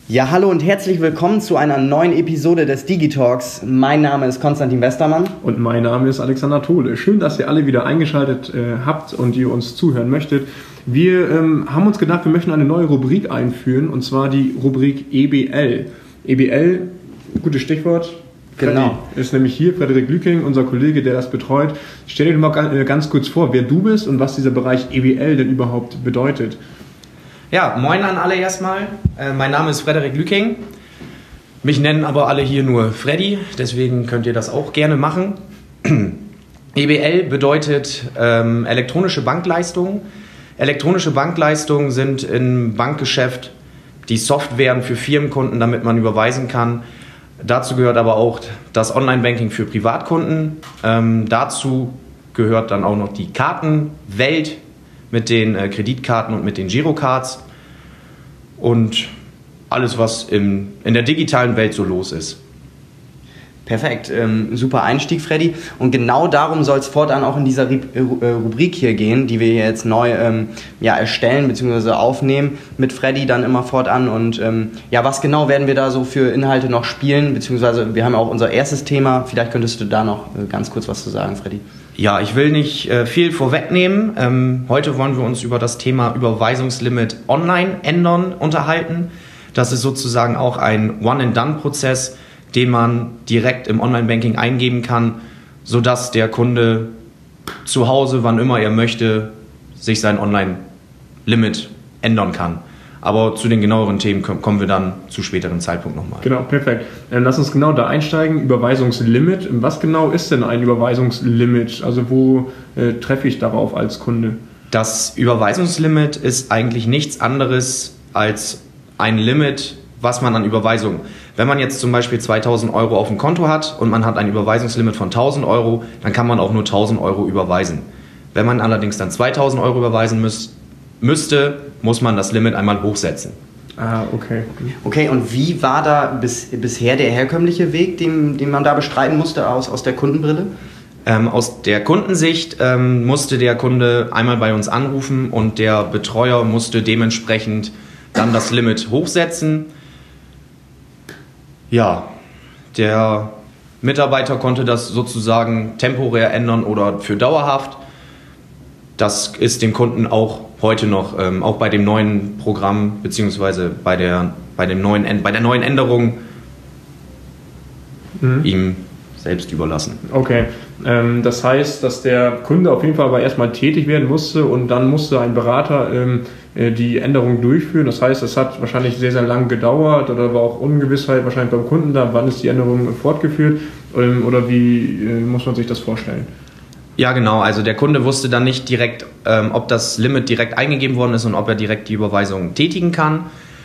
Ja, hallo und herzlich willkommen zu einer neuen Episode des Digitalks. Mein Name ist Konstantin Westermann. Und mein Name ist Alexander Tole. Schön, dass ihr alle wieder eingeschaltet habt und ihr uns zuhören möchtet. Wir haben uns gedacht, wir möchten eine neue Rubrik einführen, und zwar die Rubrik EBL. EBL, gutes Stichwort. Genau. Ist nämlich hier Frederik Lüking, unser Kollege, der das betreut. Stell dir mal ganz kurz vor, wer du bist und was dieser Bereich EBL denn überhaupt bedeutet. Ja, moin an alle erstmal. Mein Name ist Frederik Lüking. Mich nennen aber alle hier nur Freddy, deswegen könnt ihr das auch gerne machen. EBL bedeutet elektronische Bankleistungen. Elektronische Bankleistungen sind im Bankgeschäft die Softwaren für Firmenkunden, damit man überweisen kann. Dazu gehört aber auch das Online-Banking für Privatkunden. Dazu gehört dann auch noch die Kartenwelt mit den Kreditkarten und mit den Girocards und alles, was in der digitalen Welt so los ist. Perfekt, super Einstieg, Freddy. Und genau darum soll es fortan auch in dieser Rubrik hier gehen, die wir hier jetzt neu erstellen bzw. aufnehmen mit Freddy dann immer fortan. Und was genau werden wir da so für Inhalte noch spielen, beziehungsweise wir haben ja auch unser erstes Thema. Vielleicht könntest du da noch ganz kurz was zu sagen, Freddy. Ja, ich will nicht viel vorwegnehmen. Heute wollen wir uns über das Thema Überweisungslimit online ändern unterhalten. Das ist sozusagen auch ein One-and-Done-Prozess, den man direkt im Online-Banking eingeben kann, sodass der Kunde zu Hause, wann immer er möchte, sich sein Online-Limit ändern kann. Aber zu den genaueren Themen kommen wir dann zu späteren Zeitpunkt nochmal. Genau, perfekt. Lass uns genau da einsteigen. Überweisungslimit. Was genau ist denn ein Überweisungslimit? Also wo treffe ich darauf als Kunde? Das Überweisungslimit ist eigentlich nichts anderes als ein Limit, was man an Überweisungen. Wenn man jetzt zum Beispiel 2.000 Euro auf dem Konto hat und man hat ein Überweisungslimit von 1.000 Euro, dann kann man auch nur 1.000 Euro überweisen. Wenn man allerdings dann 2.000 Euro überweisen müsste, muss man das Limit einmal hochsetzen. Ah, okay. Okay, und wie war da bisher der herkömmliche Weg, den man da bestreiten musste aus der Kundenbrille? Aus der Kundensicht musste der Kunde einmal bei uns anrufen und der Betreuer musste dementsprechend dann das Limit hochsetzen. Ja, der Mitarbeiter konnte das sozusagen temporär ändern oder für dauerhaft. Das ist dem Kunden auch heute noch, auch bei dem neuen Programm beziehungsweise bei der neuen Änderung ihm selbst überlassen. Okay, das heißt, dass der Kunde auf jeden Fall aber erstmal tätig werden musste und dann musste ein Berater die Änderung durchführen. Das heißt, es hat wahrscheinlich sehr, sehr lang gedauert oder war auch Ungewissheit wahrscheinlich beim Kunden da, wann ist die Änderung fortgeführt oder wie muss man sich das vorstellen? Ja, genau. Also der Kunde wusste dann nicht direkt, ob das Limit direkt eingegeben worden ist und ob er direkt die Überweisung tätigen kann.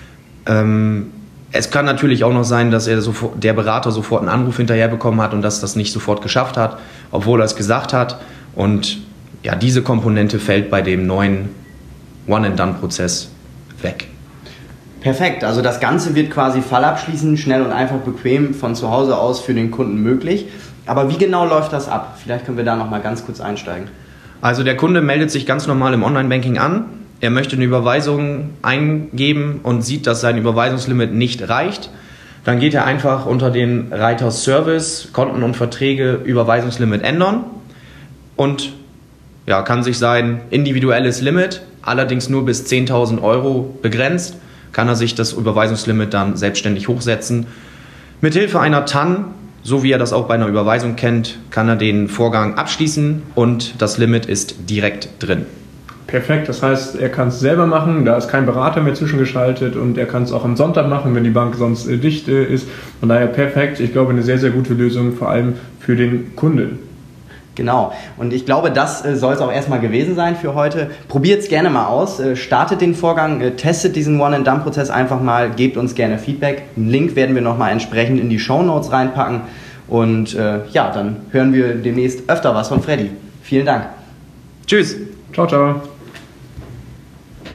Es kann natürlich auch noch sein, dass der Berater sofort einen Anruf hinterher bekommen hat und dass das nicht sofort geschafft hat, obwohl er es gesagt hat. Und ja, diese Komponente fällt bei dem neuen One-and-Done-Prozess weg. Perfekt, also das Ganze wird quasi fallabschließend, schnell und einfach bequem von zu Hause aus für den Kunden möglich. Aber wie genau läuft das ab? Vielleicht können wir da noch mal ganz kurz einsteigen. Also der Kunde meldet sich ganz normal im Online-Banking an. Er möchte eine Überweisung eingeben und sieht, dass sein Überweisungslimit nicht reicht. Dann geht er einfach unter den Reiter Service, Konten und Verträge, Überweisungslimit ändern und ja, kann sich sein individuelles Limit, allerdings nur bis 10.000 Euro begrenzt, kann er sich das Überweisungslimit dann selbstständig hochsetzen. Mithilfe einer TAN, so wie er das auch bei einer Überweisung kennt, kann er den Vorgang abschließen und das Limit ist direkt drin. Perfekt, das heißt, er kann es selber machen, da ist kein Berater mehr zwischengeschaltet und er kann es auch am Sonntag machen, wenn die Bank sonst dicht ist. Von daher perfekt, ich glaube eine sehr, sehr gute Lösung, vor allem für den Kunden. Genau, und ich glaube, das soll es auch erstmal gewesen sein für heute. Probiert es gerne mal aus, startet den Vorgang, testet diesen One-and-Done-Prozess einfach mal, gebt uns gerne Feedback. Einen Link werden wir nochmal entsprechend in die Shownotes reinpacken und dann hören wir demnächst öfter was von Freddy. Vielen Dank. Tschüss. Ciao, ciao.